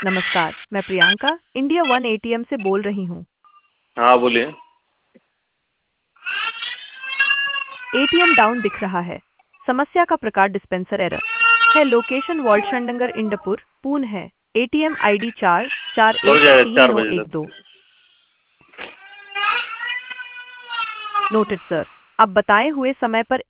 नमस्कार, मैं Priyanka India one ATM से बोल रही हूँ। हाँ बोलिए। एटीएम डाउन दिख रहा है। समस्या का प्रकार डिस्पेंसर एरर है। लोकेशन वॉल्ट शंडंगर इंडपुर पुणे है। एटीएम आईडी 4 4 हो 1 जाएगा 3 4 9 बजे 1 तक। 2। Noted sir. अब बताए हुए समय पर